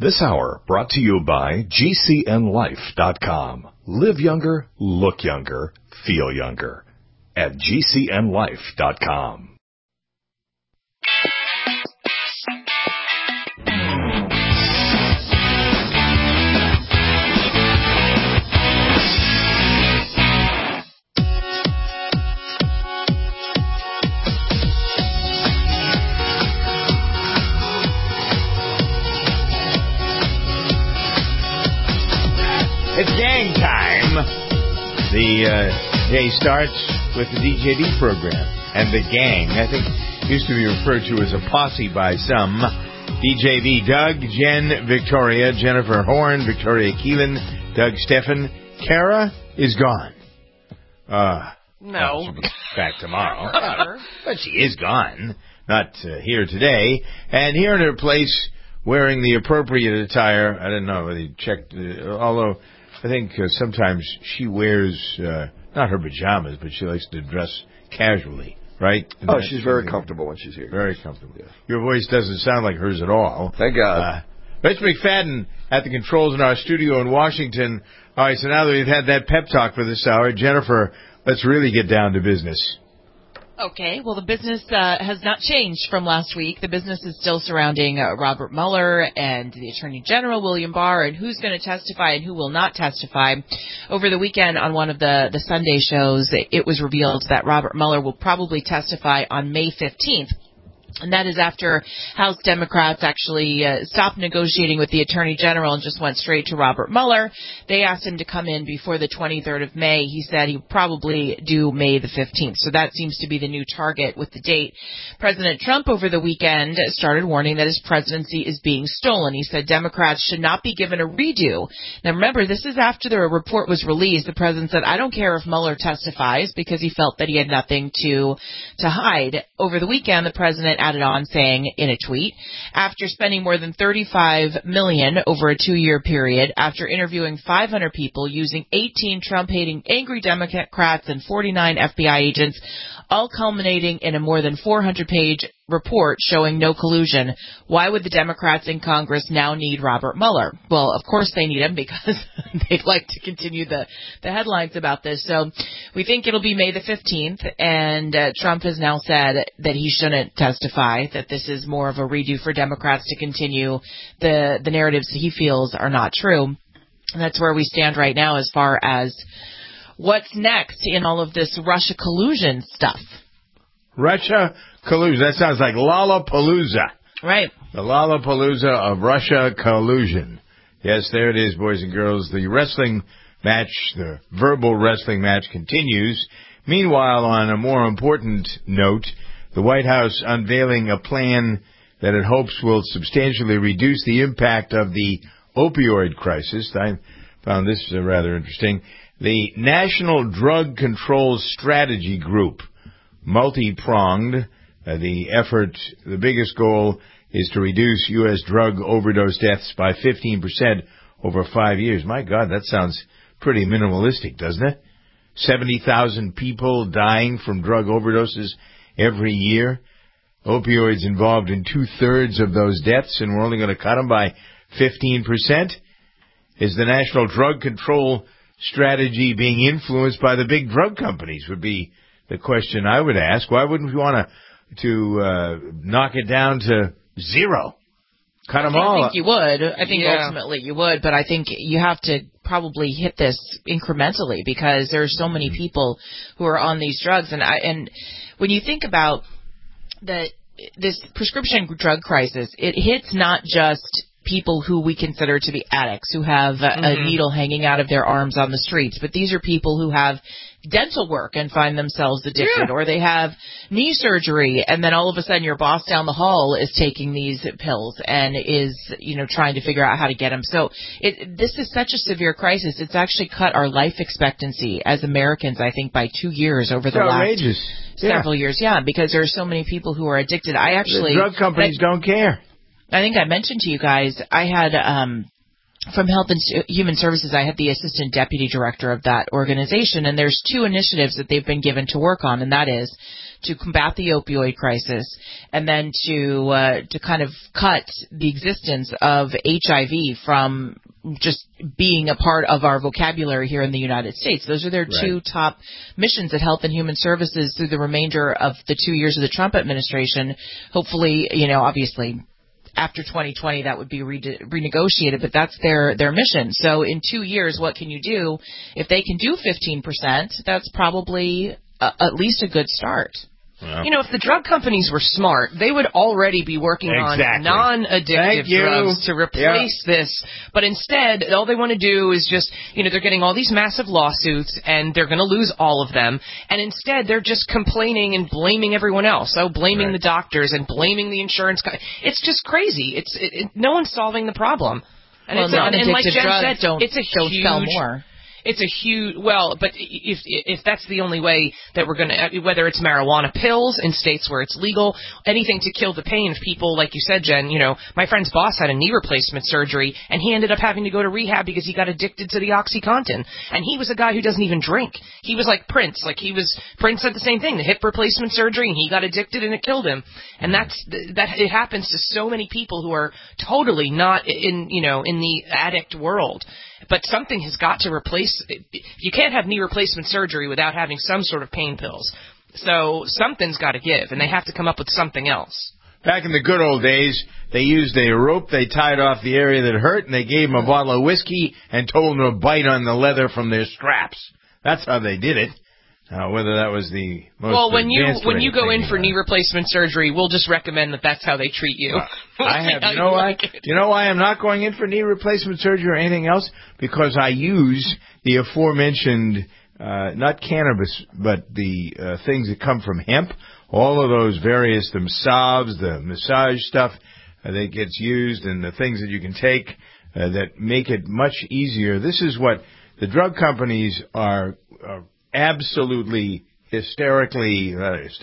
This hour brought to you by GCNLife.com. Live younger, look younger, feel younger at GCNLife.com. It's gang time. The day starts with the DJD program. And the gang, I think, used to be referred to as a posse by some. DJD, Doug, Jen, Victoria, Jennifer Horn, Victoria Keelan, Doug Steffen. Kara is gone. No. She'll be back tomorrow. But she is gone. Not here today. And here in her place, wearing the appropriate attire. I don't know whether you checked, although I think sometimes she wears, not her pajamas, but she likes to dress casually, right? She's very comfortable when she's here. Very comfortable. Yeah. Your voice doesn't sound like hers at all. Thank God. Rich McFadden at the controls in our studio in Washington. All right, so now that we've had that pep talk for this hour, Jennifer, let's really get down to business. Okay, well, the business has not changed from last week. The business is still surrounding Robert Mueller and the Attorney General, William Barr, and who's going to testify and who will not testify. Over the weekend on one of the Sunday shows, it was revealed that Robert Mueller will probably testify on May 15th. And that is after House Democrats actually stopped negotiating with the Attorney General and just went straight to Robert Mueller. They asked him to come in before the 23rd of May. He said he would probably do May the 15th. So that seems to be the new target with the date. President Trump over the weekend started warning that his presidency is being stolen. He said Democrats should not be given a redo. Now remember, this is after the report was released. The president said, I don't care if Mueller testifies, because he felt that he had nothing to hide. Over the weekend, the president added on, saying in a tweet, after spending more than $35 million over a 2-year period, after interviewing 500 people using 18 Trump-hating angry Democrats and 49 FBI agents, all culminating in a more than 400-page report showing no collusion, why would the Democrats in Congress now need Robert Mueller? Well, of course they need him, because they'd like to continue the headlines about this. So we think it'll be May the 15th, and Trump has now said that he shouldn't testify, that this is more of a redo for Democrats to continue the narratives that he feels are not true. And that's where we stand right now as far as what's next in all of this Russia collusion stuff. Russia collusion. That sounds like Lollapalooza. Right. The Lollapalooza of Russia collusion. Yes, there it is, boys and girls. The wrestling match, the verbal wrestling match continues. Meanwhile, on a more important note, the White House unveiling a plan that it hopes will substantially reduce the impact of the opioid crisis. I found this rather interesting. The National Drug Control Strategy Group, multi-pronged. The effort, the biggest goal is to reduce U.S. drug overdose deaths by 15% over 5 years. My God, that sounds pretty minimalistic, doesn't it? 70,000 people dying from drug overdoses every year. Opioids involved in 2/3 of those deaths, and we're only going to cut them by 15%. Is the National Drug Control Strategy being influenced by the big drug companies, would be the question I would ask. Why wouldn't we want to knock it down to zero? Cut them all. I think you would. I think ultimately you would, but I think you have to probably hit this incrementally, because there are so many people who are on these drugs. And when you think about this prescription drug crisis, it hits not just people who we consider to be addicts, who have a needle hanging out of their arms on the streets, but these are people who have dental work and find themselves addicted, or they have knee surgery, and then all of a sudden your boss down the hall is taking these pills and is, trying to figure out how to get them. So this is such a severe crisis. It's actually cut our life expectancy as Americans, I think, by 2 years over the last several years. Yeah, because there are so many people who are addicted. The drug companies don't care. I think I mentioned to you guys, I had, from Health and Human Services, I had the assistant deputy director of that organization, and there's 2 initiatives that they've been given to work on, and that is to combat the opioid crisis, and then to kind of cut the existence of HIV from just being a part of our vocabulary here in the United States. Those are their two top missions at Health and Human Services through the remainder of the 2 years of the Trump administration. Hopefully, obviously, after 2020, that would be renegotiated, but that's their mission. So in 2 years, what can you do? If they can do 15%, that's probably at least a good start. Well, if the drug companies were smart, they would already be working on non-addictive drugs to replace this. But instead, all they want to do is just, they're getting all these massive lawsuits, and they're going to lose all of them. And instead, they're just complaining and blaming everyone else. So blaming the doctors and blaming the insurance company. It's just crazy. No one's solving the problem. And non-addictive drugs don't sell more. It's a huge, but if that's the only way that we're going to, whether it's marijuana pills in states where it's legal, anything to kill the pain of people, like you said, Jen, my friend's boss had a knee replacement surgery, and he ended up having to go to rehab because he got addicted to the OxyContin. And he was a guy who doesn't even drink. He was like Prince. Prince said the same thing, the hip replacement surgery, and he got addicted and it killed him. And it happens to so many people who are totally not in the addict world. But something has got to replace. You can't have knee replacement surgery without having some sort of pain pills. So something's got to give, and they have to come up with something else. Back in the good old days, they used a rope they tied off the area that hurt, and they gave them a bottle of whiskey and told them to bite on the leather from their straps. That's how they did it. Whether that was the most when you go in for knee replacement surgery, we'll just recommend that that's how they treat you. You know why I'm not going in for knee replacement surgery or anything else? Because I use the aforementioned, not cannabis, but the things that come from hemp. All of those various, the salves, the massage stuff that gets used, and the things that you can take that make it much easier. This is what the drug companies are absolutely hysterically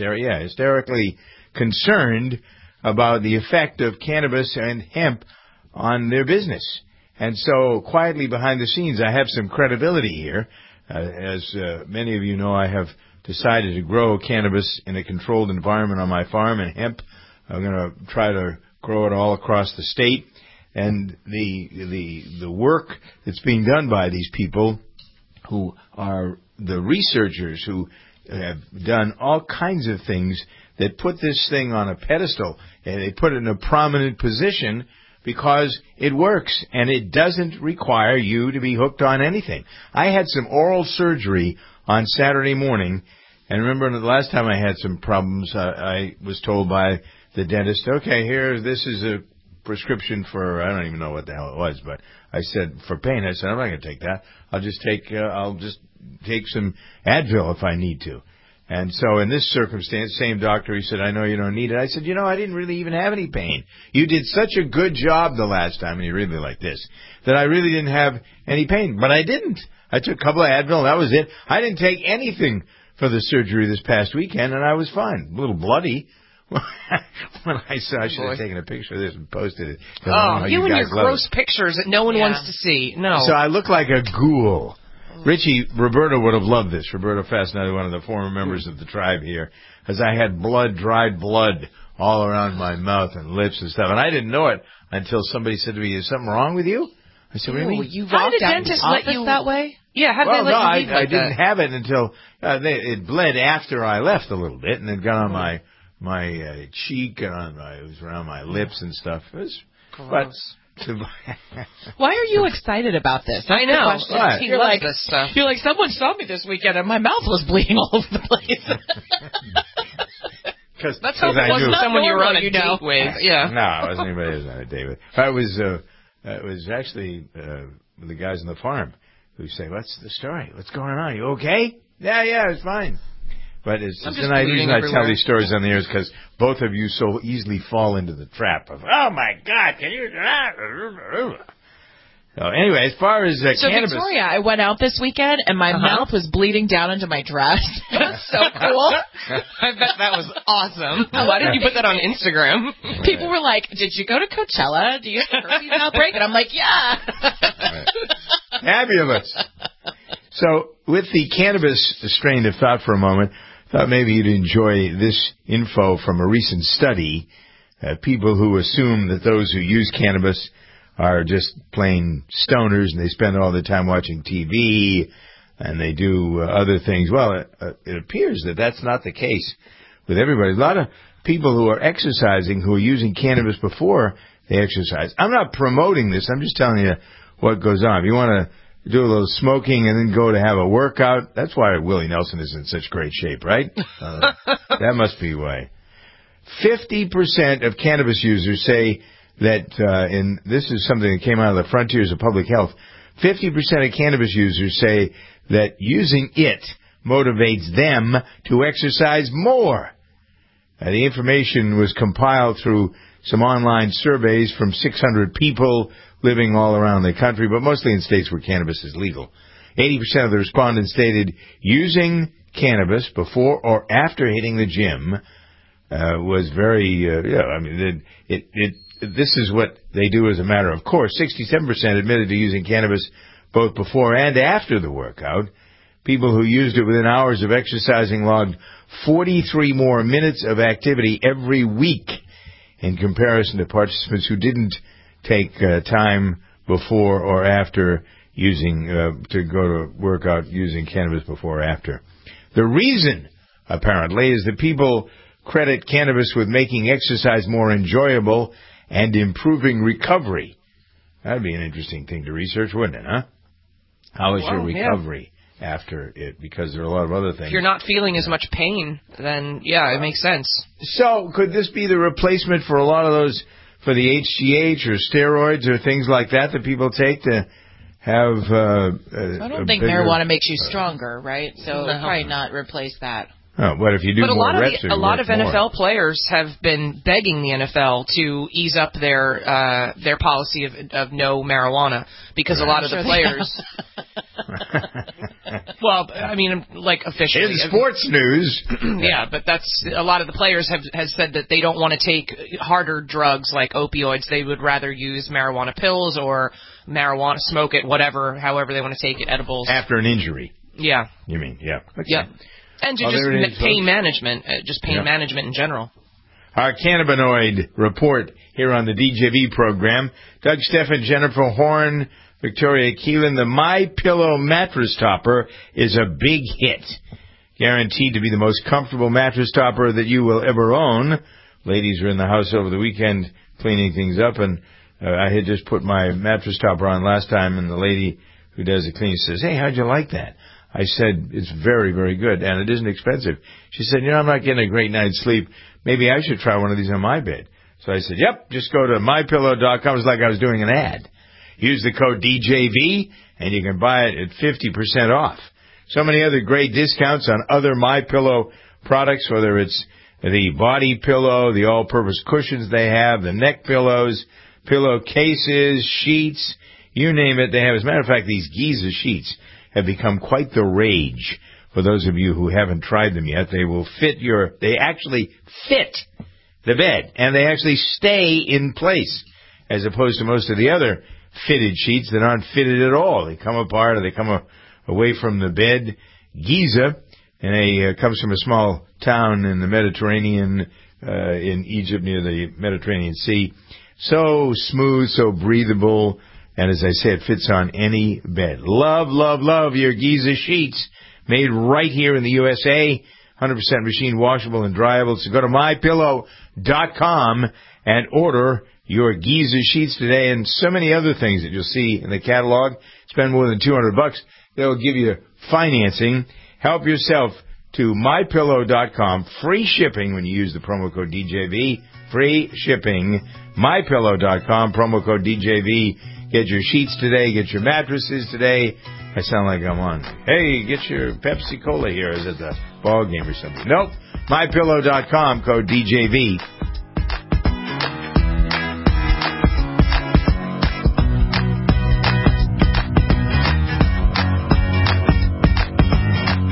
concerned about the effect of cannabis and hemp on their business. And so quietly behind the scenes, I have some credibility here. As many of you know, I have decided to grow cannabis in a controlled environment on my farm, and hemp, I'm going to try to grow it all across the state. And the work that's being done by these people who are the researchers who have done all kinds of things that put this thing on a pedestal, and they put it in a prominent position because it works, and it doesn't require you to be hooked on anything. I had some oral surgery on Saturday morning, and remember the last time I had some problems, I was told by the dentist, okay, this is a prescription for, I don't even know what the hell it was, but I said, for pain, I said, I'm not going to take that. I'll just take some Advil if I need to. And so in this circumstance, same doctor, he said, I know you don't need it. I said, I didn't really even have any pain. You did such a good job the last time, and he really like this, that I really didn't have any pain. But I didn't. I took a couple of Advil, and that was it. I didn't take anything for the surgery this past weekend, and I was fine. A little bloody. When I should have taken a picture of this and posted it. You and your gross pictures that no one wants to see. No. So I look like a ghoul. Roberta would have loved this. Roberta Fascinated, one of the former members of the tribe here, as I had dried blood all around my mouth and lips and stuff. And I didn't know it until somebody said to me, is something wrong with you? I said, what do you mean? You walked out of the office that way? Yeah, how did they let you leave I didn't have it until it bled after I left a little bit, and it got on my cheek and it was around my lips and stuff. It was gross. Why are you excited about this? I know. He loves this stuff. You're like, someone saw me this weekend and my mouth was bleeding all over the place. That's how it wasn't someone you were on a date with. Yeah. No, it wasn't anybody I was on a date with. It was actually the guys on the farm who say, what's the story? What's going on? You okay? Yeah, it's fine. But the reason I tell these stories on the air is because both of you so easily fall into the trap of, oh my God, can you do that? So anyway, as far as cannabis. Victoria, I went out this weekend and my mouth was bleeding down into my dress. It was so cool. I bet that was awesome. Why didn't you put that on Instagram? People were like, did you go to Coachella? Do you have a herpes outbreak? And I'm like, yeah. Fabulous. So with the cannabis strain of thought for a moment, thought maybe you'd enjoy this info from a recent study. People who assume that those who use cannabis are just plain stoners and they spend all their time watching TV and they do other things. Well, it appears that that's not the case with everybody. A lot of people who are exercising who are using cannabis before they exercise. I'm not promoting this. I'm just telling you what goes on. If you want to do a little smoking and then go to have a workout, that's why Willie Nelson is in such great shape, right? That must be why. 50% of cannabis users say that, and this is something that came out of the Frontiers of Public Health, 50% of cannabis users say that using it motivates them to exercise more. The information was compiled through some online surveys from 600 people living all around the country, but mostly in states where cannabis is legal. 80% of the respondents stated using cannabis before or after hitting the gym was very, this is what they do as a matter of course. 67% admitted to using cannabis both before and after the workout. People who used it within hours of exercising logged 43 more minutes of activity every week in comparison to participants who didn't take time before or after using, to go to workout using cannabis before or after. The reason, apparently, is that people credit cannabis with making exercise more enjoyable and improving recovery. That'd be an interesting thing to research, wouldn't it, huh? How is your recovery after it? Because there are a lot of other things. If you're not feeling as much pain, then, it makes sense. So, could this be the replacement for a lot of those, for the HGH or steroids or things like that people take to have I don't think marijuana makes you stronger, right? So probably not replace that. Oh, but if you do more reps, a lot of NFL players have been begging the NFL to ease up their policy of no marijuana because a lot of the players. Well, I mean, like officially. In sports news. Yeah, but that's a lot of the players have said that they don't want to take harder drugs like opioids. They would rather use marijuana pills or marijuana, smoke it, however they want to take it, edibles. After an injury. Yeah. You mean, yeah. Okay. Yeah. And pain management, just pain management in general. Our cannabinoid report here on the DJV program. Doug Steffen, Jennifer Horn, Victoria Keelan. The MyPillow mattress topper is a big hit. Guaranteed to be the most comfortable mattress topper that you will ever own. Ladies were in the house over the weekend cleaning things up, and I had just put my mattress topper on last time, and the lady who does the cleaning says, "Hey, how'd you like that?" I said, "It's very, very good, and it isn't expensive." She said, "I'm not getting a great night's sleep. Maybe I should try one of these on my bed." So I said, "Yep, just go to mypillow.com. It's like I was doing an ad. Use the code DJV, and you can buy it at 50% off. So many other great discounts on other MyPillow products, whether it's the body pillow, the all-purpose cushions they have, the neck pillows, pillow cases, sheets, you name it, they have. As a matter of fact, these Giza sheets have become quite the rage. For those of you who haven't tried them yet, they actually fit the bed, and they actually stay in place, as opposed to most of the other fitted sheets that aren't fitted at all. They come apart or they come away from the bed. Giza, and comes from a small town in the Mediterranean, in Egypt near the Mediterranean Sea. So smooth, so breathable, and as I said, fits on any bed. Love, love, love your Giza sheets. Made right here in the USA. 100% machine washable and dryable. So go to mypillow.com and order your Giza sheets today, and so many other things that you'll see in the catalog. Spend more than $200. They'll give you financing. Help yourself to mypillow.com. Free shipping when you use the promo code DJV. Free shipping. mypillow.com, promo code DJV. Get your sheets today. Get your mattresses today. I sound like I'm on. Hey, get your Pepsi Cola here. Is it the ball game or something? Nope. mypillow.com, code DJV.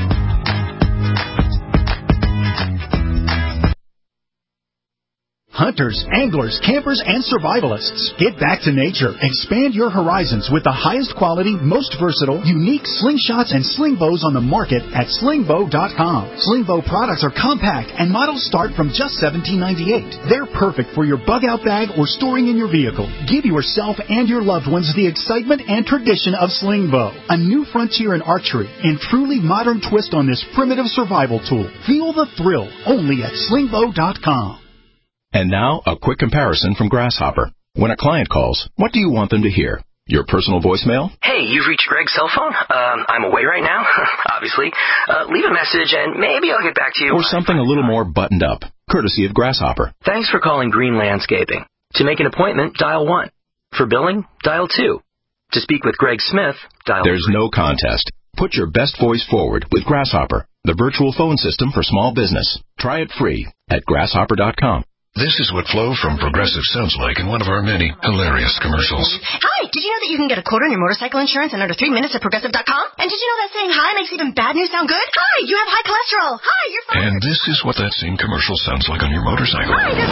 Hunt hunters, anglers, campers, and survivalists. Get back to nature. Expand your horizons with the highest quality, most versatile, unique slingshots and sling bows on the market at slingbow.com. Slingbow products are compact and models start from just $17.98. They're perfect for your bug-out bag or storing in your vehicle. Give yourself and your loved ones the excitement and tradition of Slingbow, a new frontier in archery and truly modern twist on this primitive survival tool. Feel the thrill only at slingbow.com. And now, a quick comparison from Grasshopper. When a client calls, what do you want them to hear? Your personal voicemail? Hey, you've reached Greg's cell phone. I'm away right now, obviously. Leave a message and maybe I'll get back to you. Or something a little more buttoned up, courtesy of Grasshopper. Thanks for calling Green Landscaping. To make an appointment, dial 1. For billing, dial 2. To speak with Greg Smith, dial 3. There's no contest. Put your best voice forward with Grasshopper, the virtual phone system for small business. Try it free at grasshopper.com. This is what Flo from Progressive sounds like in one of our many hilarious commercials. Hi, did you know that you can get a quote on your motorcycle insurance in under 3 minutes at Progressive.com? And did you know that saying hi makes even bad news sound good? Hi, you have high cholesterol. Hi, you're fine. And this is what that same commercial sounds like on your motorcycle. Hi, there's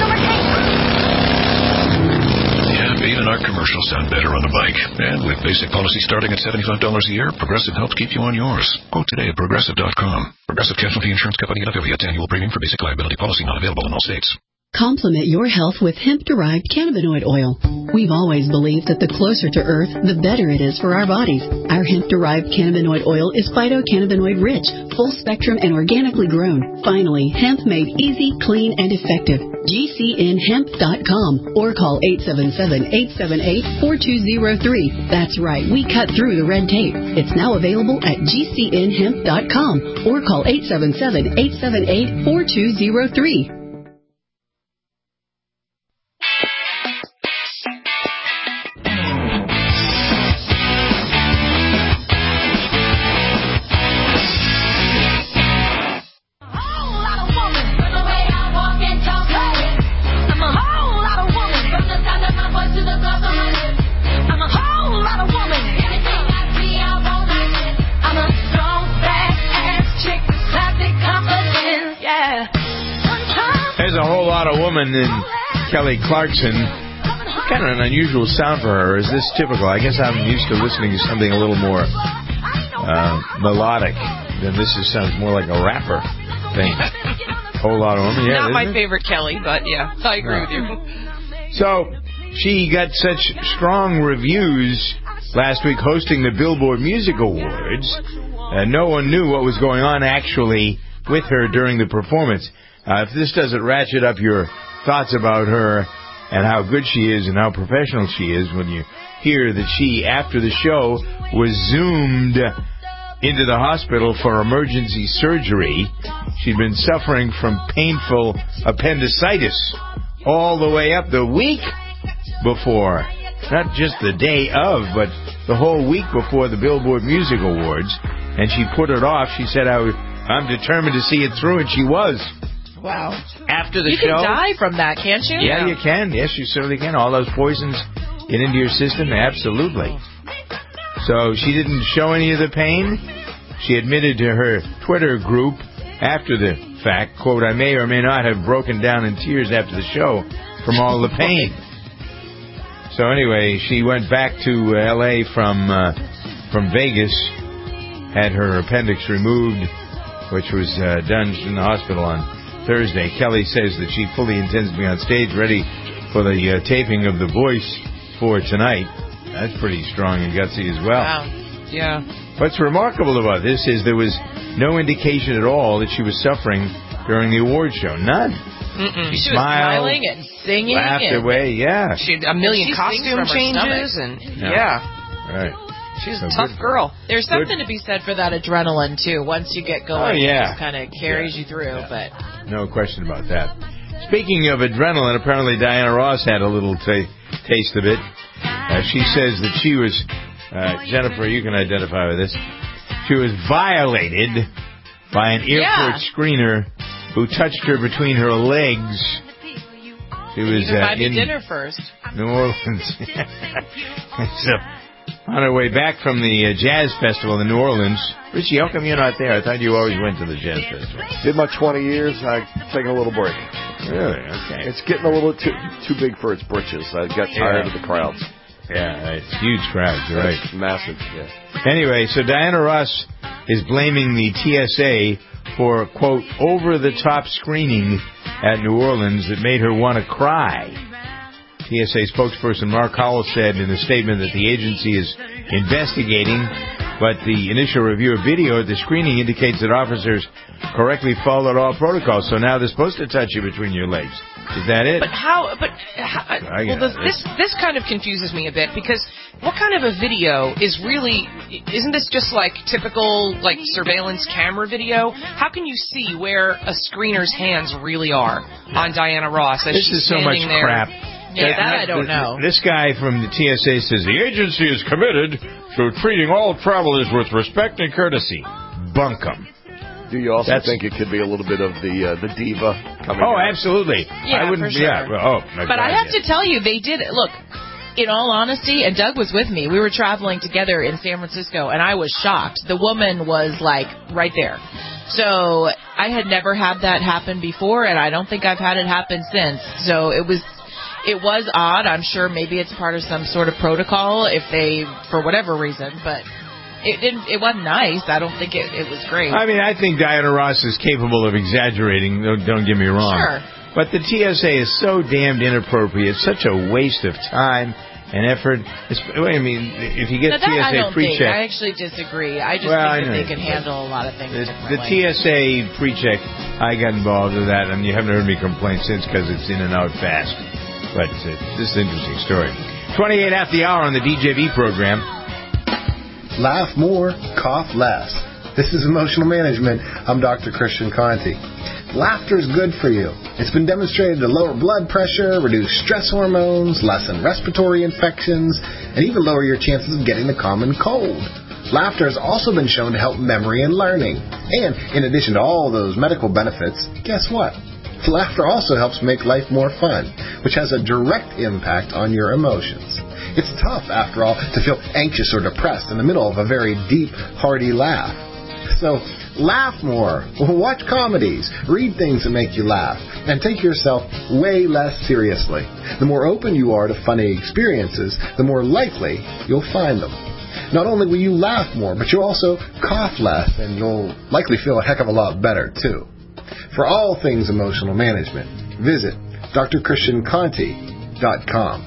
overtaking. Yeah, even our commercials sound better on a bike. And with basic policy starting at $75 a year, Progressive helps keep you on yours. Quote today at Progressive.com. Progressive Casualty Insurance Company and affiliates. Annual premium for basic liability policy not available in all states. Complement your health with hemp-derived cannabinoid oil. We've always believed that the closer to Earth, the better it is for our bodies. Our hemp-derived cannabinoid oil is phytocannabinoid-rich, full-spectrum, and organically grown. Finally, hemp made easy, clean, and effective. GCNhemp.com or call 877-878-4203. That's right, we cut through the red tape. It's now available at GCNhemp.com or call 877-878-4203. There's a whole lot of woman in Kelly Clarkson. Kind of an unusual sound for her. Is this typical? I guess I'm used to listening to something a little more melodic than this. Sounds more like a rapper thing. Whole lot of women. Yeah, not my favorite Kelly, but yeah, I agree with you. So she got such strong reviews last week hosting the Billboard Music Awards. No one knew what was going on actually with her during the performance. If this doesn't ratchet up your thoughts about her and how good she is and how professional she is when you hear that she, after the show, was zoomed into the hospital for emergency surgery. She'd been suffering from painful appendicitis all the way up the week before. Not just the day of, but the whole week before the Billboard Music Awards. And she put it off. She said, I'm determined to see it through, and she was. Wow. After the show. You show. can die from that, can't you? Yeah, you can. Yes, you certainly can. All those poisons get into your system. Absolutely. So she didn't show any of the pain. She admitted to her Twitter group after the fact, quote, I may or may not have broken down in tears after the show from all the pain. So anyway, she went back to L.A. from Vegas, had her appendix removed, which was done in the hospital on Thursday. Kelly says that she fully intends to be on stage ready for the taping of The Voice for tonight. That's pretty strong and gutsy as well. Wow. Yeah. What's remarkable about this is there was no indication at all that she was suffering during the award show. None. She was smiling and singing. Laughed away, yeah. She had a million costume changes. And Right. She's a tough girl. There's something to be said for that adrenaline, too. Once you get going, it just kind of carries you through. But no question about that. Speaking of adrenaline, apparently Diana Ross had a little taste of it. She says that she was, Jennifer, you can identify with this, she was violated by an airport screener who touched her between her legs. She was in dinner first. New Orleans. So, on her way back from the Jazz Festival in New Orleans. Richie, how come you're not there? I thought you always went to the Jazz Festival. Did my 20 years. I'm taking a little break. Really? Okay. It's getting a little too big for its britches. I got tired of the crowds. Yeah, it's huge crowds. You're right. It's massive. Yeah. Anyway, so Diana Ross is blaming the TSA for, quote, over-the-top screening at New Orleans that made her want to cry. TSA spokesperson Mark Howell said in a statement that the agency is investigating, but the initial review of video at the screening indicates that officers correctly followed all protocols. So now they're supposed to touch you between your legs. Is that it? But how? This kind of confuses me a bit, because what kind of a video is really? Isn't this just like typical like surveillance camera video? How can you see where a screener's hands really are on Diana Ross as this she's is so much standing there? crap. Yeah, that I don't know. This guy from the TSA says the agency is committed to treating all travelers with respect and courtesy. Bunkum. Do you also think it could be a little bit of the diva coming out? Absolutely. Yeah, I wouldn't. for sure. Yeah. But I have to tell you, they did. Look, in all honesty, and Doug was with me. We were traveling together in San Francisco, and I was shocked. The woman was like right there. So I had never had that happen before, and I don't think I've had it happen since. So it was odd. I'm sure maybe it's part of some sort of protocol if they, for whatever reason, but it wasn't nice. I don't think it was great. I mean, I think Diana Ross is capable of exaggerating. Don't get me wrong. Sure. But the TSA is so damned inappropriate. Such a waste of time and effort. I mean, if you get TSA pre-check. I actually disagree. I just think that they could handle a lot of things differently. The TSA pre-check, I got involved with that, and you haven't heard me complain since because it's in and out fast. But this is an interesting story. 28 after the hour on the DJV program. Laugh more, cough less. This is Emotional Management. I'm Dr. Christian Conti. Laughter is good for you. It's been demonstrated to lower blood pressure, reduce stress hormones, lessen respiratory infections, and even lower your chances of getting the common cold. Laughter has also been shown to help memory and learning. And in addition to all those medical benefits, guess what? Laughter also helps make life more fun, which has a direct impact on your emotions. It's tough, after all, to feel anxious or depressed in the middle of a very deep, hearty laugh. So, laugh more, watch comedies, read things that make you laugh, and take yourself way less seriously. The more open you are to funny experiences, the more likely you'll find them. Not only will you laugh more, but you'll also cough less, and you'll likely feel a heck of a lot better, too. For all things emotional management, visit drchristianconti.com.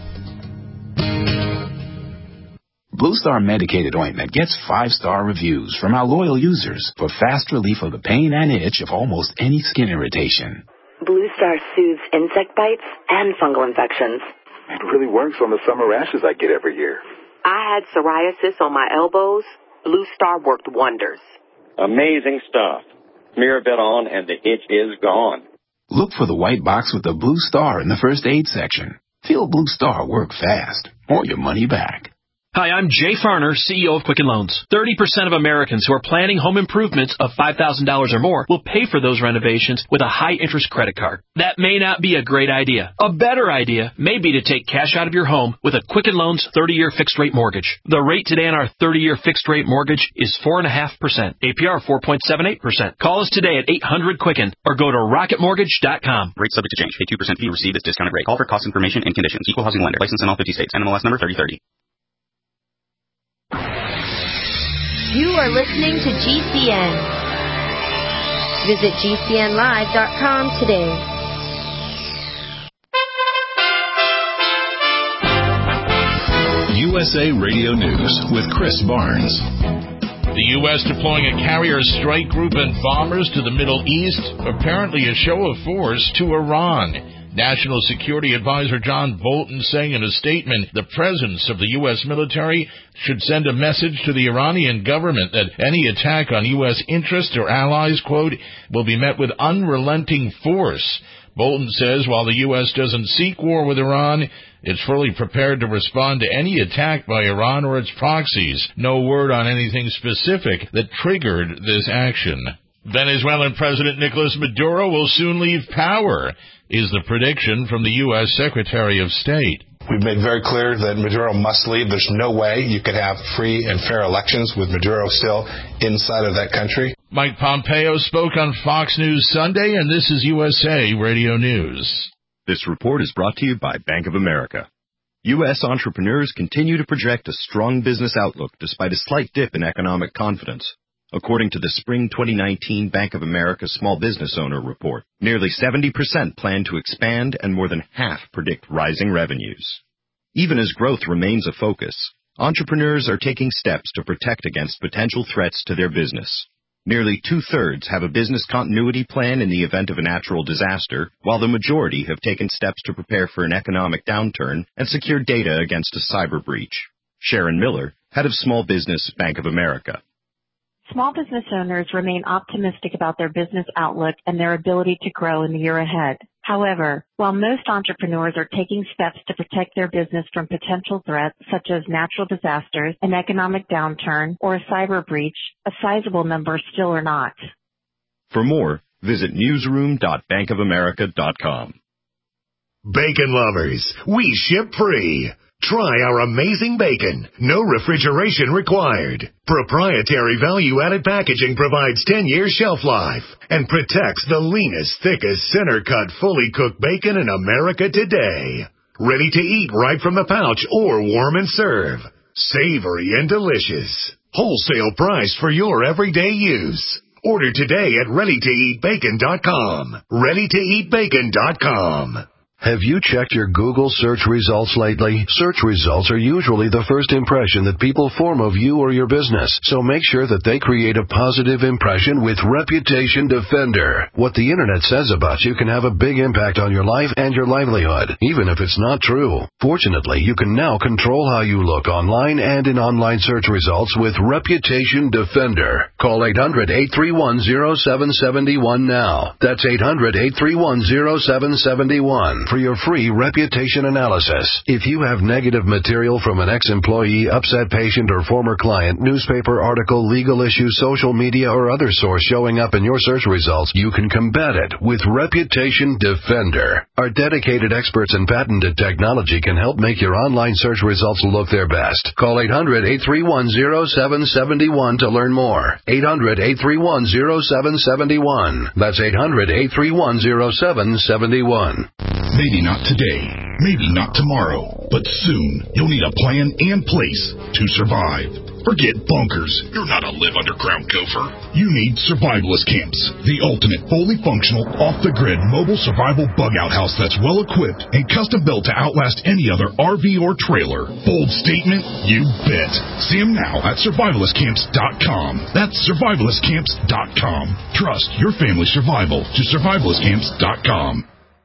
Blue Star Medicated Ointment gets 5-star reviews from our loyal users for fast relief of the pain and itch of almost any skin irritation. Blue Star soothes insect bites and fungal infections. It really works on the summer rashes I get every year. I had psoriasis on my elbows. Blue Star worked wonders. Amazing stuff. Smear a bit on and the itch is gone. Look for the white box with the blue star in the first aid section. Feel Blue Star work fast, or your money back. Hi, I'm Jay Farner, CEO of Quicken Loans. 30% of Americans who are planning home improvements of $5,000 or more will pay for those renovations with a high-interest credit card. That may not be a great idea. A better idea may be to take cash out of your home with a Quicken Loans 30-year fixed-rate mortgage. The rate today on our 30-year fixed-rate mortgage is 4.5%, APR 4.78%. Call us today at 800-QUICKEN or go to rocketmortgage.com. Rate subject to change. Pay 2% fee received as discounted rate. Call for cost information and conditions. Equal housing lender. License in all 50 states. NMLS number 3030. You are listening to GCN. Visit GCNlive.com today. USA Radio News with Chris Barnes. The U.S. deploying a carrier strike group and bombers to the Middle East, apparently a show of force to Iran. National Security Advisor John Bolton saying in a statement the presence of the U.S. military should send a message to the Iranian government that any attack on U.S. interests or allies, quote, will be met with unrelenting force. Bolton says while the U.S. doesn't seek war with Iran, it's fully prepared to respond to any attack by Iran or its proxies. No word on anything specific that triggered this action. Venezuelan President Nicolas Maduro will soon leave power, is the prediction from the U.S. Secretary of State. We've made very clear that Maduro must leave. There's no way you could have free and fair elections with Maduro still inside of that country. Mike Pompeo spoke on Fox News Sunday, and this is USA Radio News. This report is brought to you by Bank of America. U.S. entrepreneurs continue to project a strong business outlook despite a slight dip in economic confidence. According to the Spring 2019 Bank of America Small Business Owner Report, nearly 70% plan to expand and more than half predict rising revenues. Even as growth remains a focus, entrepreneurs are taking steps to protect against potential threats to their business. Nearly two-thirds have a business continuity plan in the event of a natural disaster, while the majority have taken steps to prepare for an economic downturn and secure data against a cyber breach. Sharon Miller, head of Small Business, Bank of America. Small business owners remain optimistic about their business outlook and their ability to grow in the year ahead. However, while most entrepreneurs are taking steps to protect their business from potential threats such as natural disasters, an economic downturn, or a cyber breach, a sizable number still are not. For more, visit newsroom.bankofamerica.com. Bacon lovers, we ship free. Try our amazing bacon. No refrigeration required. Proprietary value-added packaging provides 10-year shelf life and protects the leanest, thickest, center-cut, fully cooked bacon in America today. Ready to eat right from the pouch or warm and serve. Savory and delicious. Wholesale price for your everyday use. Order today at ReadyToEatBacon.com. ReadyToEatBacon.com. Have you checked your Google search results lately? Search results are usually the first impression that people form of you or your business, so make sure that they create a positive impression with Reputation Defender. What the internet says about you can have a big impact on your life and your livelihood, even if it's not true. Fortunately, you can now control how you look online and in online search results with Reputation Defender. Call 800-831-0771 now. That's 800-831-0771. For your free reputation analysis. If you have negative material from an ex-employee, upset patient, or former client, newspaper article, legal issue, social media, or other source showing up in your search results, you can combat it with Reputation Defender. Our dedicated experts in patented technology can help make your online search results look their best. Call 800-831-0771 to learn more. 800-831-0771. That's 800-831-0771. Maybe not today, maybe not tomorrow, but soon you'll need a plan and place to survive. Forget bunkers. You're not a live underground gopher. You need survivalist camps, the ultimate fully functional, off-the-grid mobile survival bug-out house that's well-equipped and custom-built to outlast any other RV or trailer. Bold statement? You bet. See them now at survivalistcamps.com. That's survivalistcamps.com. Trust your family's survival to survivalistcamps.com.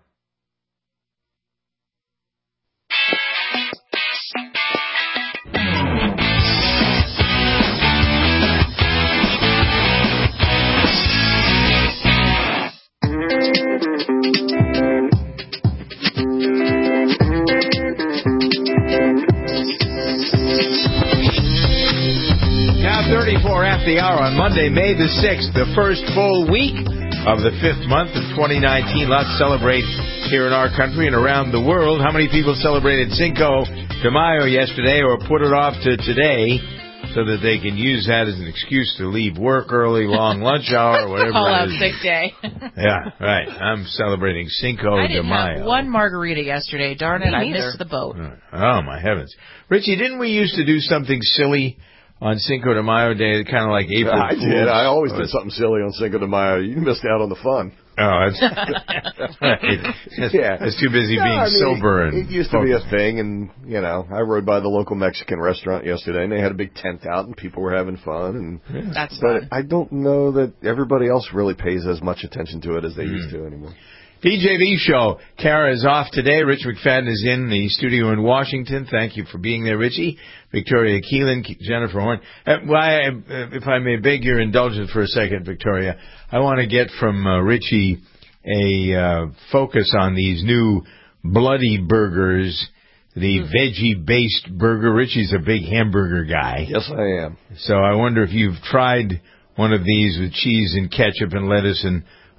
Now 34 after the hour on Monday, May the 6th, the first full week of the fifth month of 2019. Lots to celebrate here in our country and around the world. How many people celebrated Cinco de Mayo yesterday or put it off to today so that they can use that as an excuse to leave work early, long lunch hour, or whatever Call it out is. sick day. Yeah, right. I'm celebrating Cinco I de didn't Mayo. have one margarita yesterday. Darn it, I missed the boat. Oh, my heavens. Richie, didn't we used to do something silly on Cinco de Mayo Day, kind of like April I Fool's? did. I always did something silly on Cinco de Mayo. You missed out on the fun. Oh, that's right. It's too busy being sober. And it used to be a thing, and, you know, I rode by the local Mexican restaurant yesterday, and they had a big tent out, and people were having fun. And That's but fun. I don't know that everybody else really pays as much attention to it as they used to anymore. PJV show. Kara is off today. Rich McFadden is in the studio in Washington. Thank you for being there, Richie. Victoria Keelan, Jennifer Horn. If I may beg your indulgence for a second, Victoria, I want to get from Richie a focus on these new Bloody Burgers, the veggie-based burger. Richie's a big hamburger guy. Yes, I am. So I wonder if you've tried one of these with cheese and ketchup and lettuce and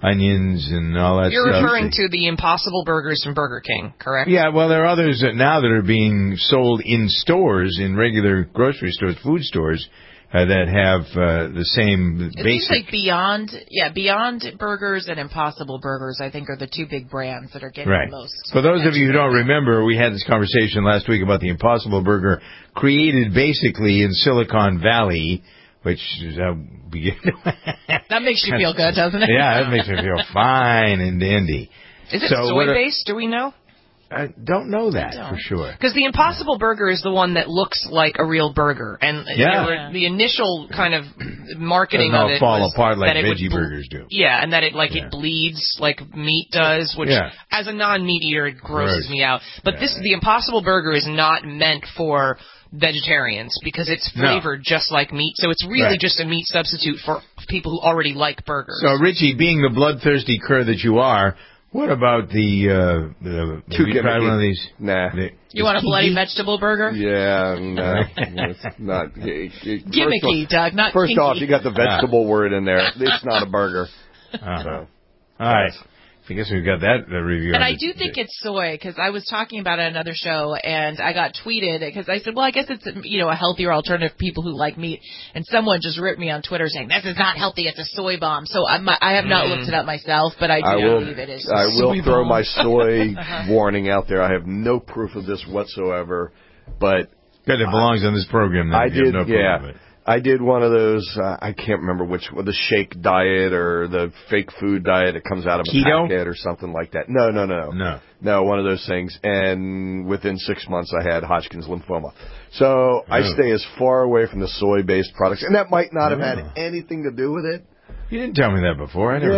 onions and all that You're stuff. You're referring to the Impossible Burgers from Burger King, correct? Yeah, well, there are others now that are being sold in stores, in regular grocery stores, food stores, that have the same it basic. seems like Beyond Burgers and Impossible Burgers, I think, are the two big brands that are getting the most. For those of you who don't remember, we had this conversation last week about the Impossible Burger, created basically in Silicon Valley, which is how that makes you feel good, doesn't it? Yeah, that makes me feel fine and dandy. Is it soy-based? Do we know? I don't know that for sure. Because the Impossible Burger is the one that looks like a real burger, and the initial kind of marketing of it fall apart like that it veggie burgers do. Yeah, and that it it bleeds like meat does, which as a non-meat eater it grosses me out. But the Impossible Burger is not meant for vegetarians because it's flavored just like meat, so it's really just a meat substitute for people who already like burgers. So Richie, being the bloodthirsty cur that you are, what about the too have you tried one of these? Nah. You want a bloody vegetable burger? Yeah, no. It's not. Gimmicky, Doug, not First kinky. off, you got the vegetable word in there. It's not a burger. So. All right. I guess we've got that review. But I do think it's soy, because I was talking about it on another show, and I got tweeted, because I said, well, I guess it's a healthier alternative for people who like meat. And someone just ripped me on Twitter saying, this is not healthy, it's a soy bomb. So I have not looked it up myself, but I do believe it is. I will throw my soy warning out there. I have no proof of this whatsoever, but... Good, it belongs on this program. Then. I did, I did one of those, I can't remember the shake diet or the fake food diet that comes out of a packet or something like that. No, one of those things. And within 6 months, I had Hodgkin's lymphoma. So I stay as far away from the soy-based products. And that might not have had anything to do with it. You didn't tell me that before. I never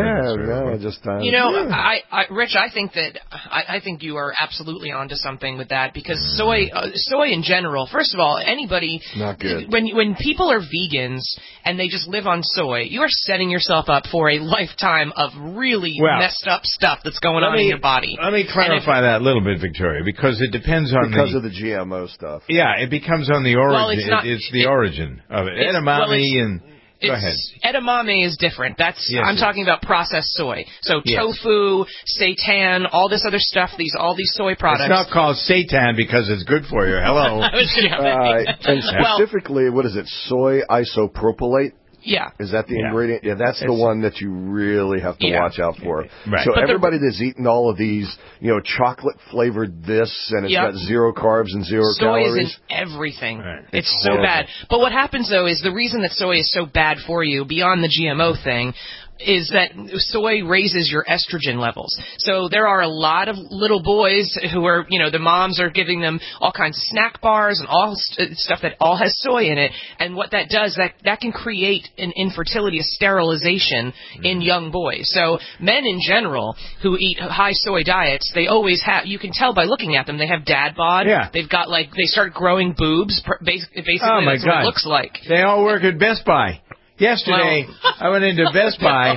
Rich, I think that I think you are absolutely onto something with that, because soy in general. First of all, anybody not good. When people are vegans and they just live on soy, you are setting yourself up for a lifetime of really messed up stuff that's going on in your body. Let me clarify that a little bit, Victoria, because it depends on of the GMO stuff. Yeah, it becomes on the origin. Well, it's the origin of it. Edamame and. Go ahead. Edamame is different. I'm talking about processed soy. So tofu, seitan, all this other stuff. All these soy products. It's not called seitan because it's good for you. Hello. And specifically, what is it? Soy isopropylate. Yeah. Is that the ingredient? Yeah, that's the one that you really have to watch out for. Right. So everybody that's eating all of these, chocolate flavored this, and it's got 0 carbs and 0 calories. Soy is in everything. Right. It's so bad. But what happens, though, is the reason that soy is so bad for you, beyond the GMO thing, is that soy raises your estrogen levels. So there are a lot of little boys who are, the moms are giving them all kinds of snack bars and all stuff that all has soy in it. And what that does, that can create an infertility, a sterilization in young boys. So men in general who eat high soy diets, they always have, you can tell by looking at them, they have dad bod. Yeah. They've got they start growing boobs. Basically, that's what it looks like. They all work at Best Buy. Yesterday, I went into Best Buy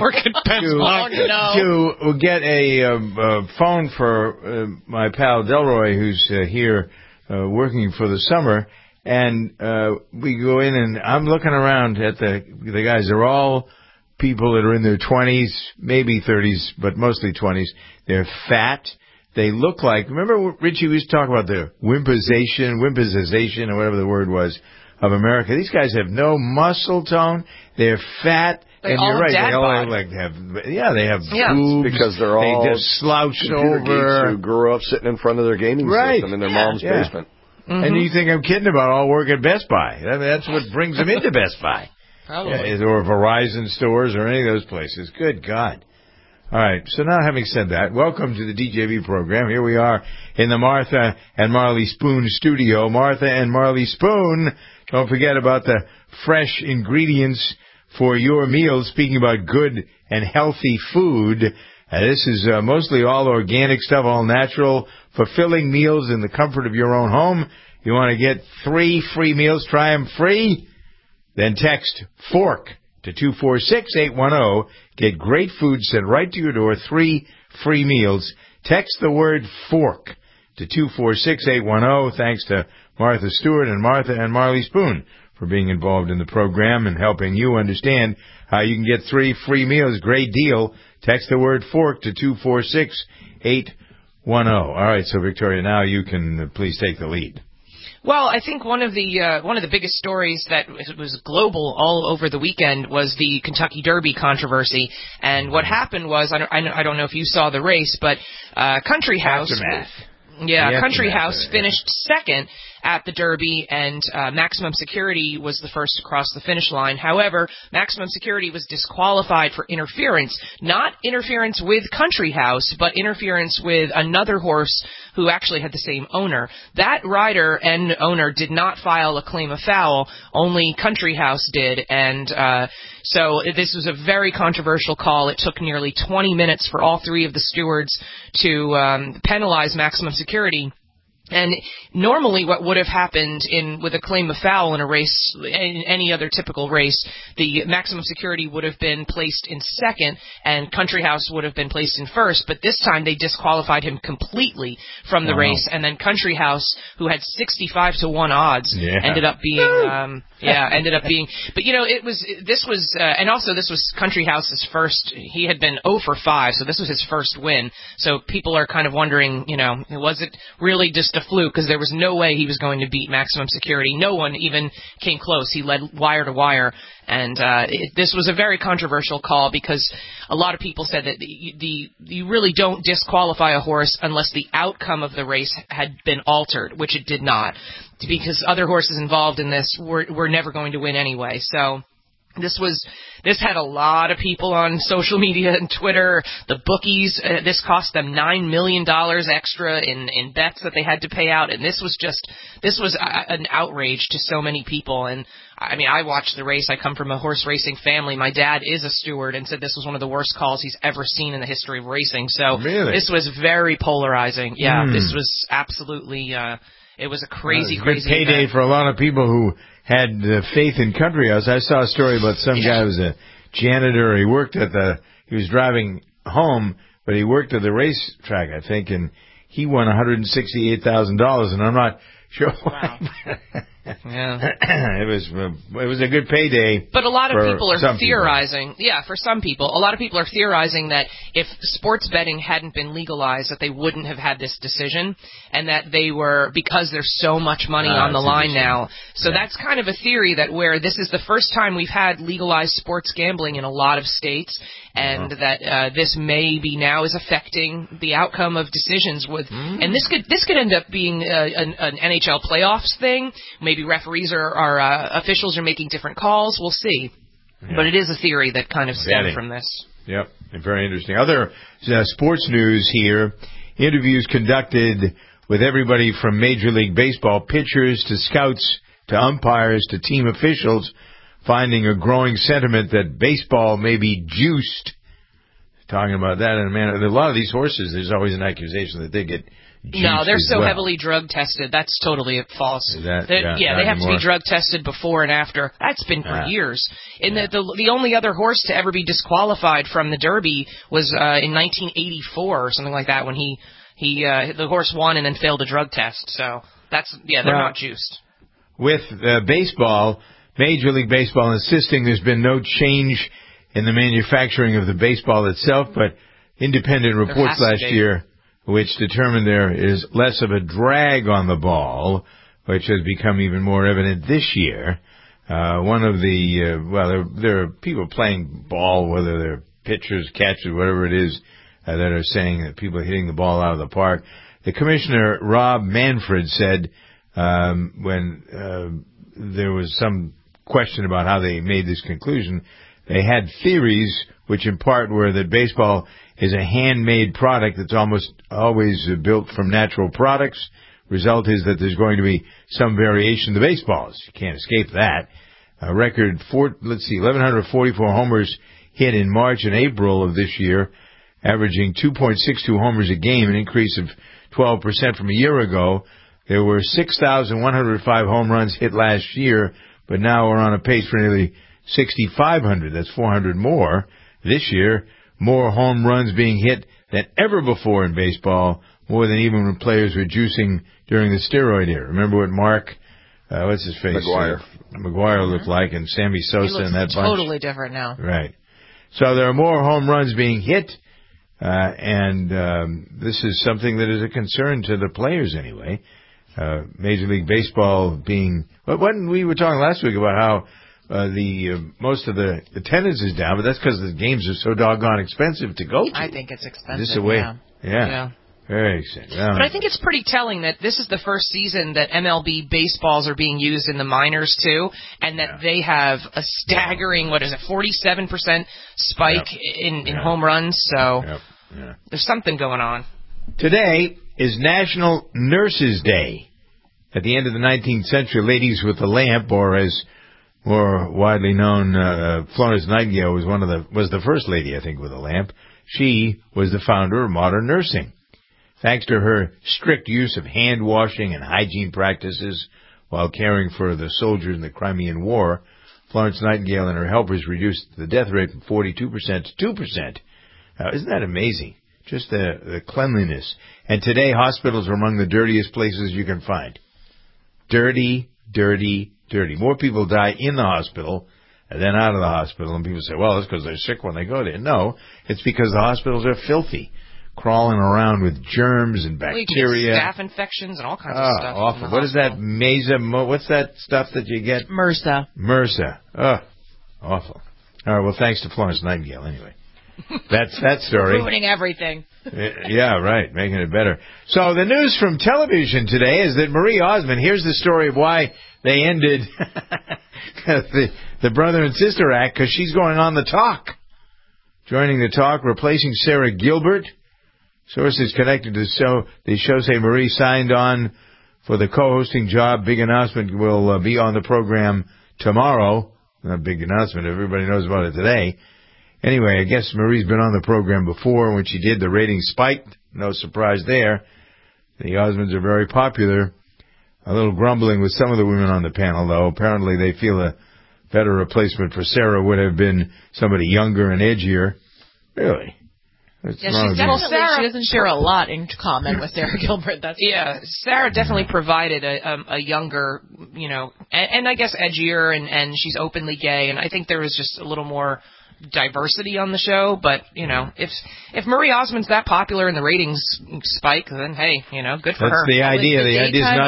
to get a phone for my pal Delroy, who's here working for the summer, and we go in, and I'm looking around at the guys. They're all people that are in their 20s, maybe 30s, but mostly 20s. They're fat. They look like, remember, Richie, we used to talk about the wimpization, or whatever the word was, of America. These guys have no muscle tone. They're fat. And you're right. They all have boobs. Because they're all they just slouched over. Who grew up sitting in front of their gaming system in their mom's basement. Mm-hmm. And you think I'm kidding about all work at Best Buy. That's what brings them into Best Buy. Probably. Or Verizon stores or any of those places. Good God. All right, so now having said that, welcome to the DJV program. Here we are in the Martha and Marley Spoon studio. Martha and Marley Spoon. Don't forget about the fresh ingredients for your meals. Speaking about good and healthy food, this is mostly all organic stuff, all natural, fulfilling meals in the comfort of your own home. You want to get 3 free meals, try them free? Then text FORK to 246-810. Get great food sent right to your door, 3 free meals. Text the word FORK to 246-810. Thanks to Martha Stewart and Martha and Marley Spoon for being involved in the program and helping you understand how you can get 3 free meals. Great deal. Text the word fork to 246-810. All right, so Victoria, now you can please take the lead. Well, I think one of the biggest stories that was global all over the weekend was the Kentucky Derby controversy. And what happened was, I don't know if you saw the race, but Country House. Country House finished second at the Derby, and Maximum Security was the first to cross the finish line. However, Maximum Security was disqualified for interference, not interference with Country House, but interference with another horse who actually had the same owner. That rider and owner did not file a claim of foul, only Country House did, and so this was a very controversial call. It took nearly 20 minutes for all three of the stewards to penalize Maximum Security. And normally what would have happened with a claim of foul in a race, in any other typical race, the Maximum Security would have been placed in second and Country House would have been placed in first, but this time they disqualified him completely from the race, and then Country House, who had 65-1 odds, ended up being, but you know, this was Country House's first. He had been 0 for 5, so this was his first win. So people are kind of wondering, you know, was it really just a fluke? Because there was no way he was going to beat Maximum Security. No one even came close. He led wire to wire, and this was a very controversial call because a lot of people said that you really don't disqualify a horse unless the outcome of the race had been altered, which it did not, because other horses involved in this were never going to win anyway. So this had a lot of people on social media and Twitter. The bookies, this cost them $9 million extra in bets that they had to pay out, and this was an outrage to so many people. And I mean, I watched the race. I come from a horse racing family. My dad is a steward and said this was one of the worst calls he's ever seen in the history of racing. So This was very polarizing. Yeah, this was absolutely. It was a crazy payday event for a lot of people who had faith in Country House. I saw a story about some guy who was a janitor. He was driving home, but he worked at the racetrack, I think, and he won $168,000, and I'm not sure why. Yeah. It was a good payday. But a lot of people are theorizing. For some people, a lot of people are theorizing that if sports betting hadn't been legalized, that they wouldn't have had this decision, and that they were, because there's so much money on the line now. So that's kind of a theory that where this is the first time we've had legalized sports gambling in a lot of states, and that this maybe now is affecting the outcome of decisions with, and this could end up being an NHL playoffs thing. Maybe referees or officials are making different calls. We'll see. Yeah. But it is a theory that kind of stemmed from this. Yep, very interesting. Other sports news here. Interviews conducted with everybody from Major League Baseball pitchers to scouts to umpires to team officials, finding a growing sentiment that baseball may be juiced. Talking about that in a manner. A lot of these horses, there's always an accusation that they get juiced. No, they're so heavily drug tested. That's totally false. They have to be drug tested before and after. That's been for years. The only other horse to ever be disqualified from the Derby was in 1984 or something like that, when the horse won and then failed a drug test. So they're not juiced. With baseball, Major League Baseball insisting there's been no change in the manufacturing of the baseball itself, but independent reports last year which determined there is less of a drag on the ball, which has become even more evident this year. One of there are people playing ball, whether they're pitchers, catchers, whatever it is, that are saying that people are hitting the ball out of the park. The commissioner, Rob Manfred, said when there was some question about how they made this conclusion, they had theories which in part were that baseball is a handmade product that's almost always built from natural products. Result is that there's going to be some variation to baseballs. You can't escape that. A record 1,144 homers hit in March and April of this year, averaging 2.62 homers a game, an increase of 12% from a year ago. There were 6,105 home runs hit last year, but now we're on a pace for nearly 6,500. That's 400 more. This year, more home runs being hit than ever before in baseball, more than even when players were juicing during the steroid era. Remember what Mark, what's his face? McGuire looked like, and Sammy Sosa and that bunch. Totally different now. Right. So there are more home runs being hit, and this is something that is a concern to the players anyway. Major League Baseball being... When we were talking last week about how most of the attendance is down, but that's because the games are so doggone expensive to go to. I think it's expensive, This is a way, yeah. Very exciting. But I think it's pretty telling that this is the first season that MLB baseballs are being used in the minors, too, and that they have a staggering, 47% spike in home runs. So there's something going on. Today is National Nurses Day. At the end of the 19th century, Ladies with the Lamp, or as more widely known, Florence Nightingale was the first lady, I think, with a lamp. She was the founder of modern nursing. Thanks to her strict use of hand washing and hygiene practices while caring for the soldiers in the Crimean War, Florence Nightingale and her helpers reduced the death rate from 42% to 2%. Now, isn't that amazing? Just the cleanliness. And today, hospitals are among the dirtiest places you can find. Dirty, dirty, dirty. More people die in the hospital than out of the hospital. And people say, well, it's because they're sick when they go there. No, it's because the hospitals are filthy. Crawling around with germs and bacteria. Staph infections and all kinds of stuff. Awful. What is that what's that stuff that you get? MRSA. Awful. All right, well, thanks to Florence Nightingale anyway. That's that story. Ruining everything. Yeah, right, making it better. So the news from television today is that Marie Osmond, here's the story of why they ended the brother and sister act, because she's going on The Talk. Joining The Talk, replacing Sarah Gilbert. Sources connected to the show say Marie signed on for the co-hosting job. Big announcement will be on the program tomorrow. Not a big announcement. Everybody knows about it today. Anyway, I guess Marie's been on the program before. When she did, the ratings spiked. No surprise there. The Osmonds are very popular. A little grumbling with some of the women on the panel, though. Apparently they feel a better replacement for Sarah would have been somebody younger and edgier. Really? She doesn't share a lot in common with Sarah Gilbert. Sarah definitely provided a younger, and I guess edgier, and she's openly gay, and I think there was just a little more diversity on the show. But if Marie Osmond's that popular and the ratings spike, then hey, good for her. That's the idea. The idea is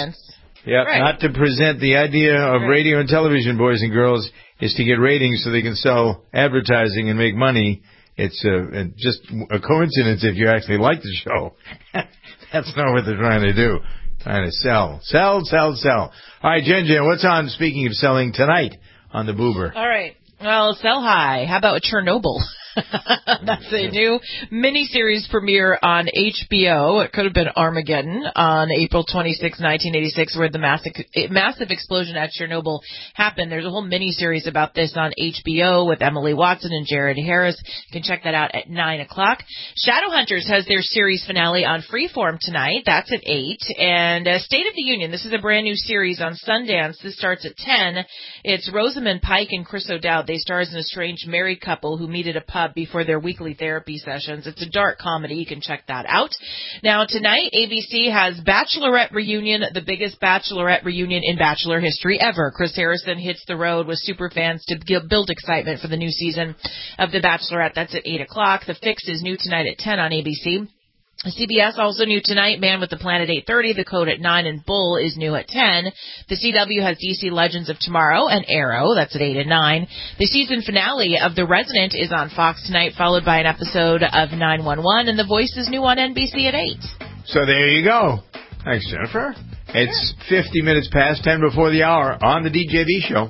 not to present the idea of radio and television, boys and girls, is to get ratings so they can sell advertising and make money. It's just a coincidence if you actually like the show. That's not what they're trying to do. Trying to sell. Sell. All right, Jen, what's on, speaking of selling, tonight on the Boober? All right. Well, sell high. How about Chernobyl? That's a new miniseries premiere on HBO. It could have been Armageddon on April 26, 1986, where the massive explosion at Chernobyl happened. There's a whole miniseries about this on HBO with Emily Watson and Jared Harris. You can check that out at 9 o'clock. Shadowhunters has their series finale on Freeform tonight. That's at 8. And State of the Union, this is a brand new series on Sundance. This starts at 10. It's Rosamund Pike and Chris O'Dowd. They star as an estranged married couple who meet at a pub before their weekly therapy sessions. It's a dark comedy. You can check that out. Now, tonight, ABC has Bachelorette Reunion, the biggest Bachelorette reunion in Bachelor history ever. Chris Harrison hits the road with superfans to build excitement for the new season of The Bachelorette. That's at 8 o'clock. The Fix is new tonight at 10 on ABC. CBS also new tonight, Man with the Plan at 8:30, The Code at 9, and Bull is new at 10. The CW has DC Legends of Tomorrow and Arrow, that's at 8 and 9. The season finale of The Resident is on Fox tonight, followed by an episode of 911, and The Voice is new on NBC at 8. So there you go. Thanks, Jennifer. It's 50 minutes past 10 before the hour on the DJV show.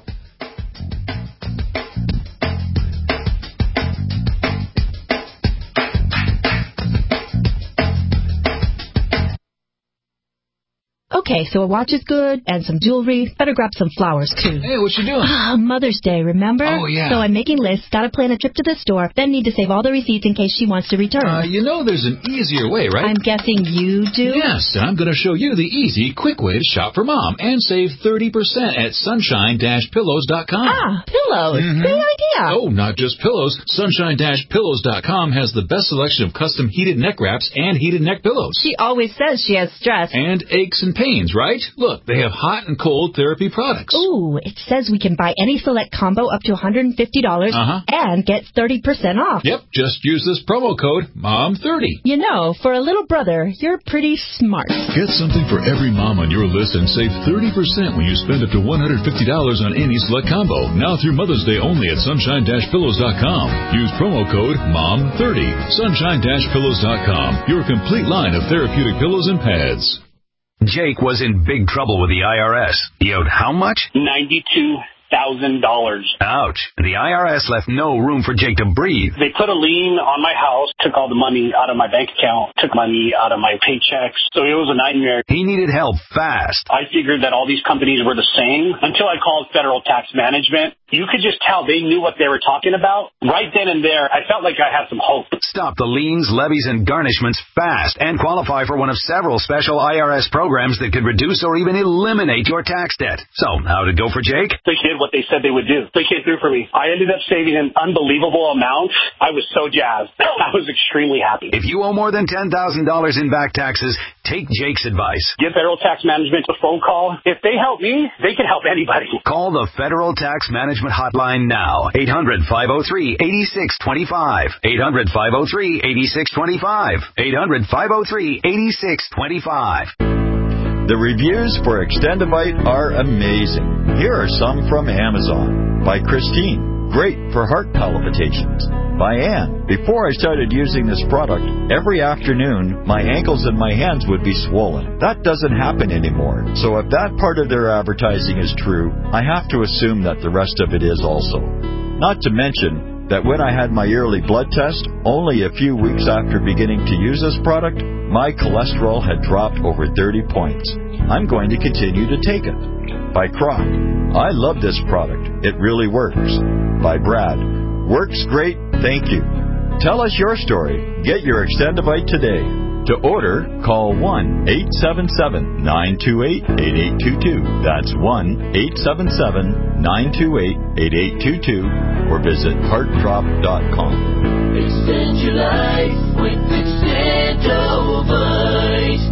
Okay, so a watch is good, and some jewelry. Better grab some flowers, too. Hey, what you doing? Mother's Day, remember? Oh, yeah. So I'm making lists, gotta plan a trip to the store, then need to save all the receipts in case she wants to return. There's an easier way, right? I'm guessing you do? Yes, I'm going to show you the easy, quick way to shop for Mom and save 30% at sunshine-pillows.com. pillows. Mm-hmm. Great idea. Oh, not just pillows. Sunshine-Pillows.com has the best selection of custom heated neck wraps and heated neck pillows. She always says she has stress. And aches and pains, right? Look, they have hot and cold therapy products. Ooh, it says we can buy any select combo up to $150 and get 30% off. Yep, just use this promo code MOM30. You know, for a little brother, you're pretty smart. Get something for every mom on your list and save 30% when you spend up to $150 on any select combo. Now through Mother's Day only at Sunshine-Pillows.com. Use promo code MOM30. Sunshine-Pillows.com. Your complete line of therapeutic pillows and pads. Jake was in big trouble with the IRS. He owed how much? $92,000. Ouch. The IRS left no room for Jake to breathe. They put a lien on my house, took all the money out of my bank account, took money out of my paychecks. So it was a nightmare. He needed help fast. I figured that all these companies were the same until I called Federal Tax Management. You could just tell they knew what they were talking about. Right then and there, I felt like I had some hope. Stop the liens, levies, and garnishments fast and qualify for one of several special IRS programs that could reduce or even eliminate your tax debt. So, how did it go for Jake? They did what they said they would do. They came through for me. I ended up saving an unbelievable amount. I was so jazzed. I was extremely happy. If you owe more than $10,000 in back taxes, take Jake's advice. Give Federal Tax Management a phone call. If they help me, they can help anybody. Call the Federal Tax Management Hotline now. 800-503-8625. 800-503-8625. 800-503-8625. The reviews for Extendivite are amazing. Here are some from Amazon. By Christine. Great for heart palpitations. By Ann. Before I started using this product, every afternoon, my ankles and my hands would be swollen. That doesn't happen anymore. So if that part of their advertising is true, I have to assume that the rest of it is also. Not to mention that when I had my yearly blood test, only a few weeks after beginning to use this product, my cholesterol had dropped over 30 points. I'm going to continue to take it. By Croc. I love this product. It really works. By Brad. Works great, thank you. Tell us your story. Get your Extendivite today. To order, call 1-877-928-8822. That's 1-877-928-8822. Or visit heartdrop.com. Extend your life with Extendivite.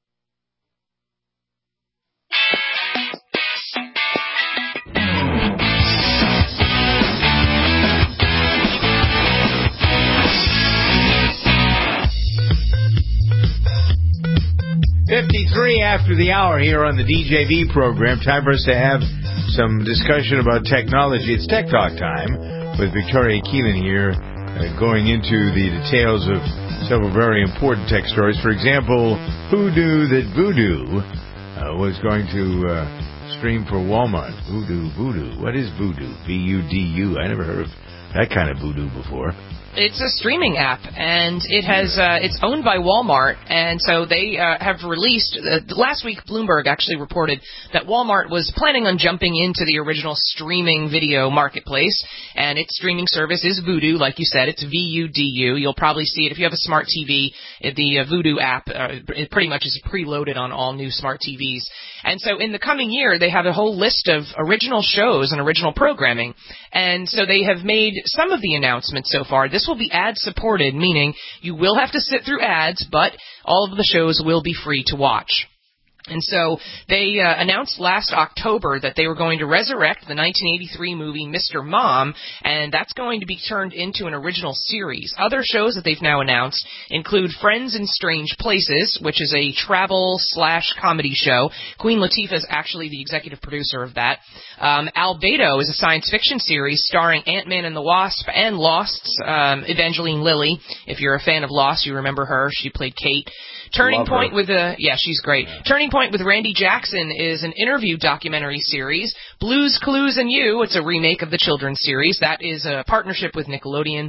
After the hour here on the DJV program. Time for us to have some discussion about technology. It's Tech Talk time with Victoria Keelan here, going into the details of several very important tech stories. For example, who knew that Vudu was going to stream for Walmart? Vudu. What is Vudu? V-U-D-U. I never heard of that kind of voodoo before. It's a streaming app, and it has it's owned by Walmart, and so they have released last week. Bloomberg actually reported that Walmart was planning on jumping into the original streaming video marketplace, and its streaming service is Vudu, like you said. It's V-U-D-U. You'll probably see it if you have a smart TV. The Vudu app it pretty much is preloaded on all new smart TVs. And so in the coming year, they have a whole list of original shows and original programming. And so they have made some of the announcements so far. This will be ad-supported, meaning you will have to sit through ads, but all of the shows will be free to watch. And so they announced last October that they were going to resurrect the 1983 movie Mr. Mom, and that's going to be turned into an original series. Other shows that they've now announced include Friends in Strange Places, which is a travel/comedy show. Queen Latifah is actually the executive producer of that. Albedo is a science fiction series starring Ant-Man and the Wasp and Lost's Evangeline Lilly. If you're a fan of Lost, you remember her. She played Kate. Turning Point with she's great. Yeah. Turning Point with Randy Jackson is an interview documentary series. Blues Clues and You, it's a remake of the children's series. That is a partnership with Nickelodeon.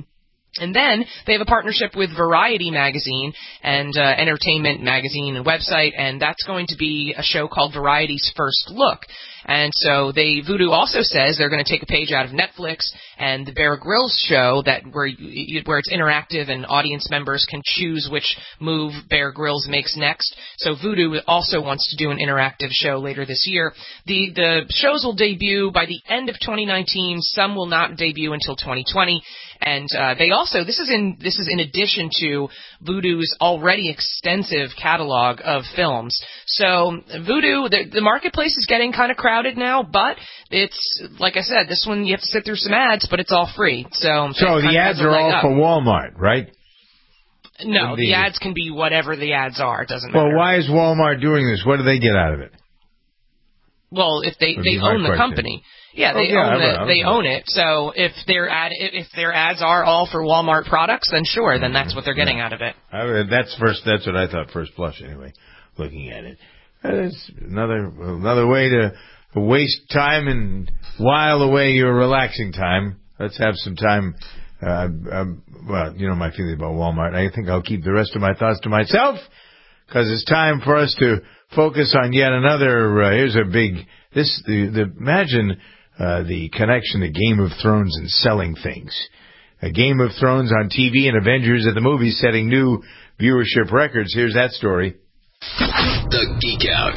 And then they have a partnership with Variety magazine and entertainment magazine and website, and that's going to be a show called Variety's First Look. And so Vudu also says they're going to take a page out of Netflix and the Bear Grylls show where it's interactive and audience members can choose which move Bear Grylls makes next. So Vudu also wants to do an interactive show later this year. The shows will debut by the end of 2019. Some will not debut until 2020. And this is in addition to Vudu's already extensive catalog of films. So Vudu, the marketplace is getting kind of crowded now, but it's, like I said, this one you have to sit through some ads, but it's all free. So the ads are all for Walmart, right? No, the ads can be whatever the ads are. It doesn't matter. Well, why is Walmart doing this? What do they get out of it? Well, if they own the company. Yeah, they own it. So if their ads are all for Walmart products, then sure, then that's what they're getting out of it. That's what I thought first blush anyway, looking at it. That's another way to waste time and while away your relaxing time. Let's have some time. Well, you know my feeling about Walmart. I think I'll keep the rest of my thoughts to myself because it's time for us to focus on yet another. Here's a big. Imagine the connection to Game of Thrones and selling things. A Game of Thrones on TV and Avengers at the movies setting new viewership records. Here's that story. The Geek Out.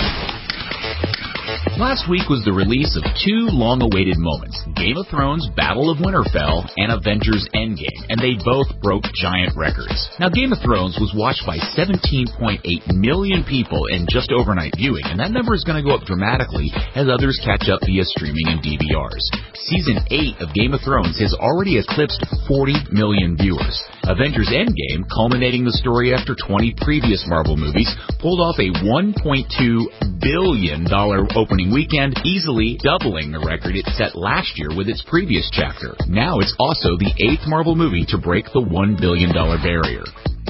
Last week was the release of two long-awaited moments, Game of Thrones Battle of Winterfell and Avengers Endgame, and they both broke giant records. Now, Game of Thrones was watched by 17.8 million people in just overnight viewing, and that number is going to go up dramatically as others catch up via streaming and DVRs. Season 8 of Game of Thrones has already eclipsed 40 million viewers. Avengers Endgame, culminating the story after 20 previous Marvel movies, pulled off a $1.2 billion opening weekend, easily doubling the record it set last year with its previous chapter. Now it's also the 8th Marvel movie to break the $1 billion barrier.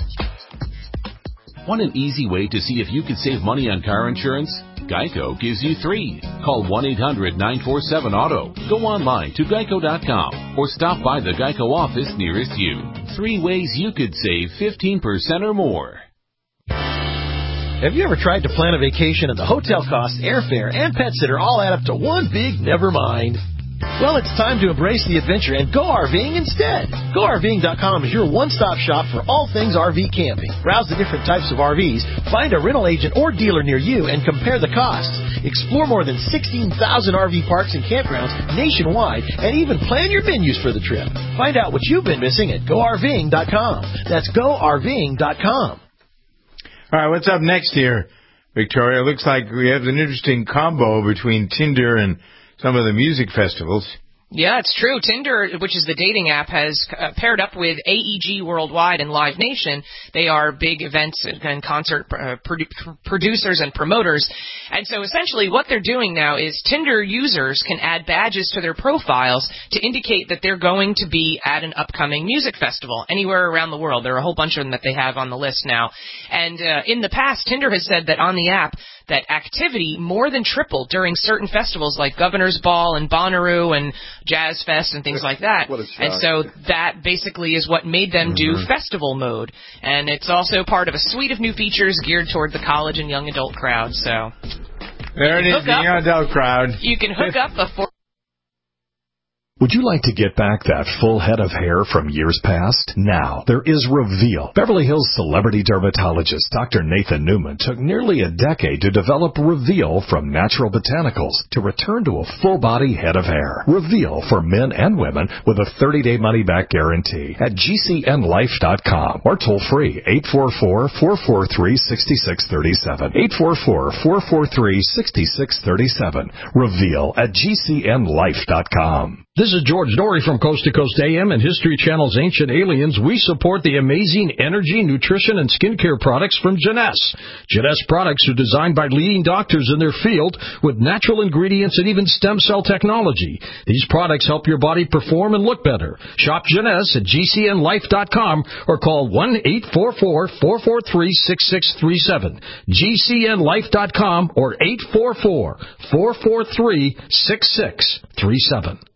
Want an easy way to see if you could save money on car insurance? Geico gives you 3. Call 1-800-947-AUTO. Go online to geico.com or stop by the Geico office nearest you. 3 ways you could save 15% or more. Have you ever tried to plan a vacation and the hotel costs, airfare, and pet sitter all add up to one big never mind? Well, it's time to embrace the adventure and go RVing instead. GoRVing.com is your one-stop shop for all things RV camping. Browse the different types of RVs, find a rental agent or dealer near you, and compare the costs. Explore more than 16,000 RV parks and campgrounds nationwide, and even plan your menus for the trip. Find out what you've been missing at GoRVing.com. That's GoRVing.com. All right, what's up next here, Victoria? Looks like we have an interesting combo between Tinder and some of the music festivals. Yeah, it's true. Tinder, which is the dating app, has paired up with AEG Worldwide and Live Nation. They are big events and concert producers and promoters. And so essentially what they're doing now is Tinder users can add badges to their profiles to indicate that they're going to be at an upcoming music festival anywhere around the world. There are a whole bunch of them that they have on the list now. And in the past, Tinder has said that on the app, that activity more than tripled during certain festivals like Governor's Ball and Bonnaroo and Jazz Fest and things like that. And so that basically is what made them do festival mode. And it's also part of a suite of new features geared toward the college and young adult crowd. So there it is, the young adult crowd. You can hook up before. Would you like to get back that full head of hair from years past? Now, there is Reveal. Beverly Hills celebrity dermatologist Dr. Nathan Newman took nearly a decade to develop Reveal from natural botanicals to return to a full-body head of hair. Reveal for men and women with a 30-day money-back guarantee at GCNlife.com or toll-free 844-443-6637. 844-443-6637. Reveal at GCNlife.com. This is George Dory from Coast to Coast AM and History Channel's Ancient Aliens. We support the amazing energy, nutrition, and skincare products from Jeunesse. Jeunesse products are designed by leading doctors in their field with natural ingredients and even stem cell technology. These products help your body perform and look better. Shop Jeunesse at GCNlife.com or call 1-844-443-6637. GCNlife.com or 844-443-6637.